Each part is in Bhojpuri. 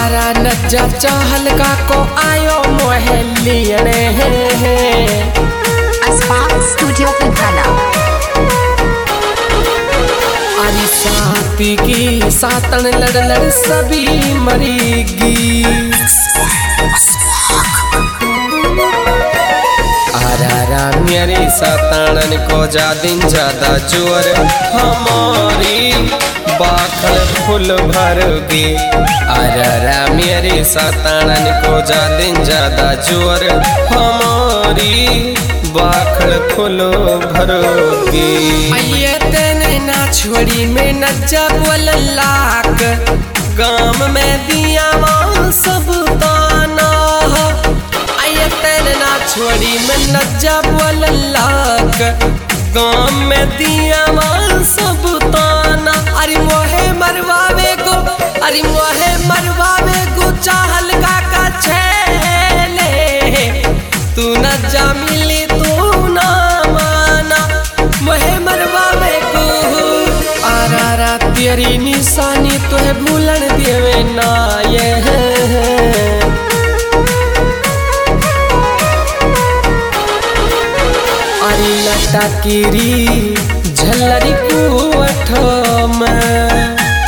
आरा नज्जा चाहल का को आयो मोहलियने Aspark Studio Pithana. अरे साथी की सातन लड़ लड़ सभी मरेगी। आरा मेरी सातन को ज्यादा जोर हमारी बाखल फुल भरोगे। आरा मेरी सातन को ज्यादा जोर हमारी बाखल फुल भरोगे। आइए तेने ना छोड़ी में नज्जा बोल लाख गाम में दिया मां सब ताना। आइए तेने ना छोड़ी में नज्जा बोल लाख गाम में दिया मां सब ताना। अरे मोहे मरवावे को, अरे मोहे मरवावे को चाहल का छेले। तू नज्जा मिली तू ना माना मोहे मरवावे को। आरा तेरी निशानी तुहे भूलन देवे ना ये अरे लटा कीरी झलरी कुवठ में।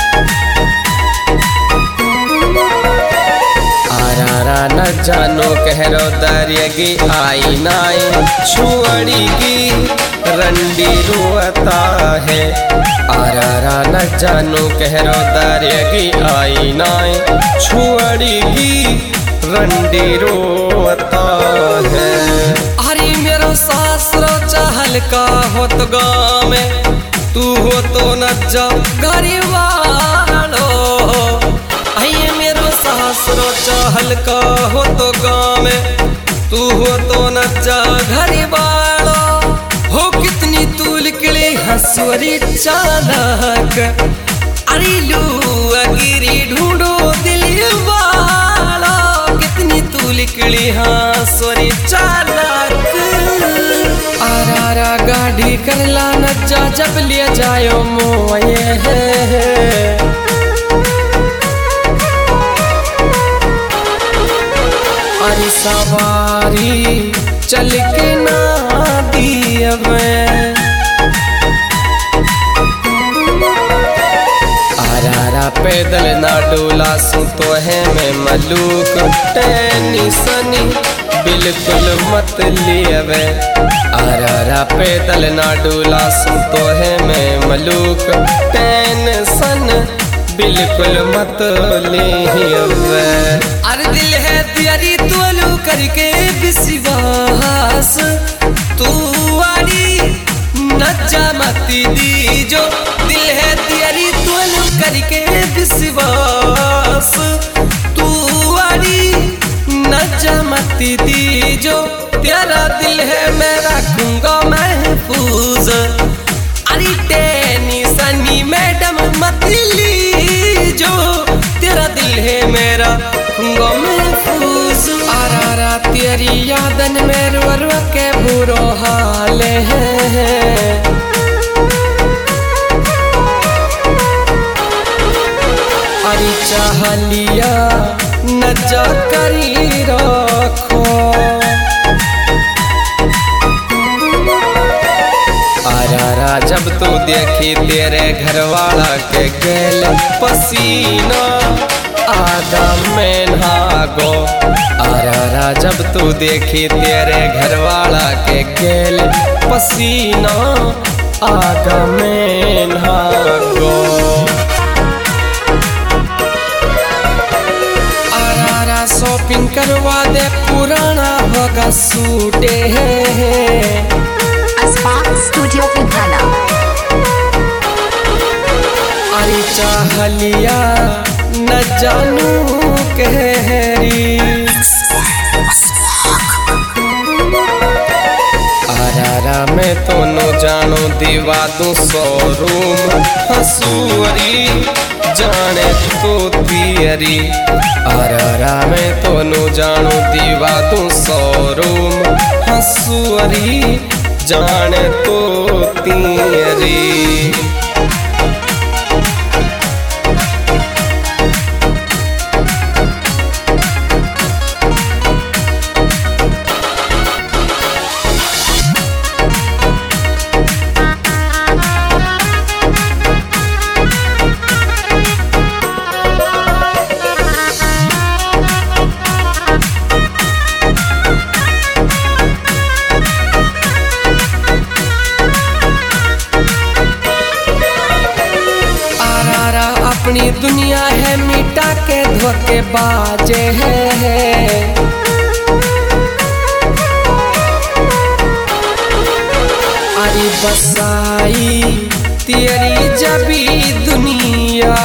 आरा न जानो कहरो दरियगी आई नाई छुअड़ी की रंडी रुअता है। आरा न जानो कहरो दरियगी आई नाई छुअड़ी की रंडी रुअता है। अरे मेरो सासरो चाहल का हो तो गाँव में तू हो तो न जा गरीबानो। आइए मेरो सासरो चाहल का हो तो गाँव में तू हो तो न जा गरीबानो। हो कितनी तू निकली हंसुरी चालक। अरे लू अगिरी ढूंढो दिल वाला कितनी तू निकली हंसुरी चालक। आरा गाड़ी करला नज्जा जब लिया जायो मोये। अरे सवारी चल के ना दिया मैं। आरा पैदल ना डोला सू तो है मैं मलूक। टैनी सनी बिल्कुल मत लियवे। आरा पैदल ना डोला सू तो है मैं मलूक। टेंशन बिल्कुल मत लियवे। अरे दिल है तेरी तोलू करके विश्वास तू वाली नज्जा मती दी जो। दिल है तेरी तोलू करके विश्वास तू वाली नज्जा मती दी जो। तेरा दिल है मैं रखूंगा महफूज। अरे टेनी सनी मैडम मत ली जो। तेरा दिल है मेरा रखूंगा महफूज। आरा तेरी यादन में रो के बुरो हाल है। अरे चाह लिया नज्जा करी रखो। आरा जब तू देखी तेरे घर वाला के गैल पसीना आधा में भागो। आरा जब तू देखी तेरे घर वाला के गैल पसीना आधा में भागो। आरा शॉपिंग करवा दे पुराना होगा सूटे है। Aspark Studio Pithana. अरे चाह लिया न जानू कहरी। आरा मैं तो न जानो दीवा दू शोरूम हसूरी जाने तो तियरी। आरा मैं तो न जानो दीवा दू शोरूम हसूरी जाने तो तियरी। मिटा के धोके बाजे है। अरे बसाई तेरी जबी दुनिया,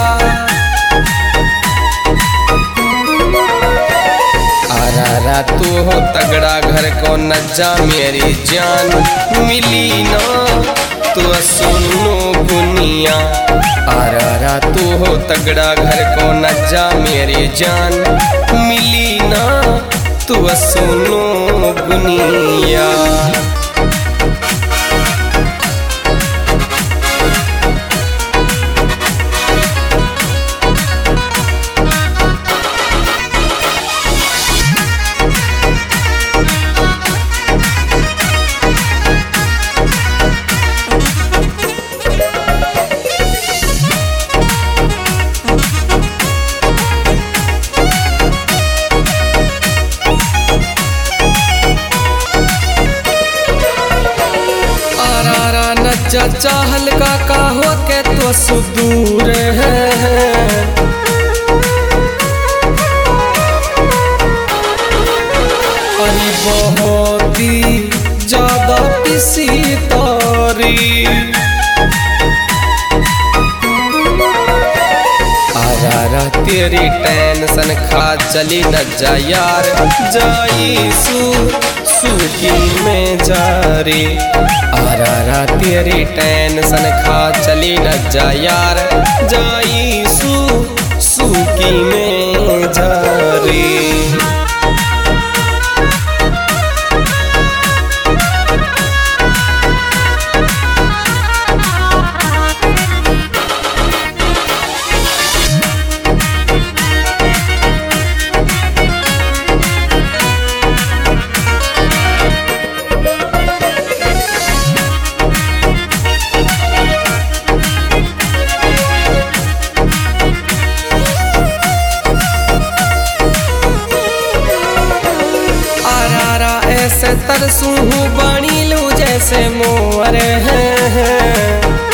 आरा तू हो तगड़ा घर को न जा मेरी जान, मिली ना तू सुनो बुनिया। आरा तू हो तगड़ा घर को न जा मेरी जान, मिली ना तू सुनो बुनिया। चाहल का हो के तो सुदूर है। अरे बहुत ही ज्यादा किसी तारी, आरा तेरी टेंशन खा चली न जा यार, जाई सूखी में जारी। आरा तेरी टेंशन खा चली न जा यार, जाई सूखी में जारी। ऐसे तरसू बनी लू जैसे मोर है।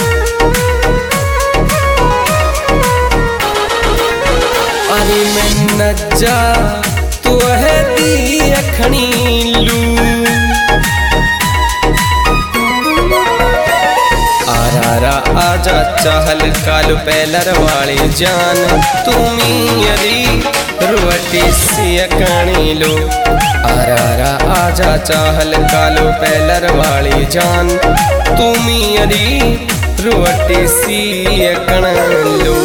अरे मैं न जा तो है दी अखनी लू, आरा आजा चाहल कालू पैलर वाली जान, तुम्ही यदि रोटी सी अकणी लो। आरा आजा चाहल कालो पैलर वाली जान, तुम्ही यदि रोटी सी अकण लो।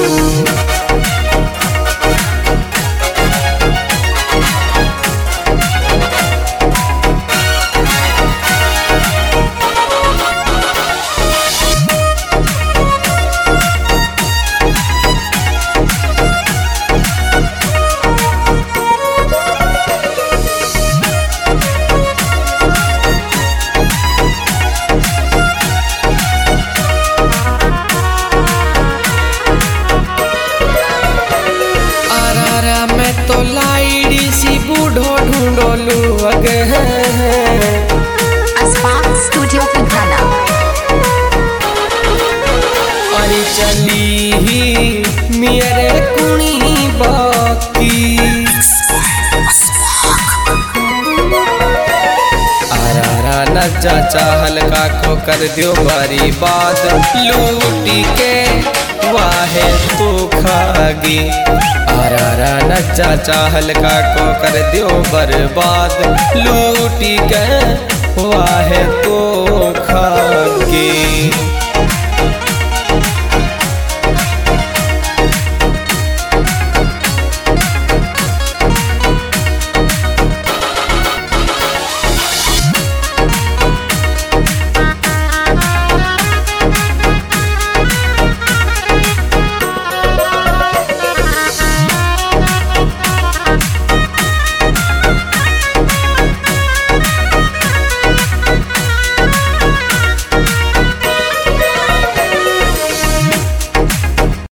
तो लाइडी सी बूढ़ो ढूंढो लू अगे Aspark Studio Pighana। अरे चली ही मेरे कुणी बाकी, आरा न जा चाहल का को कर दियो बारी बात, लूटी के वाहे तो खागी। आरा न जा चाहल का को कर दियो बर्बाद, लूटी के वाहे तो खागी।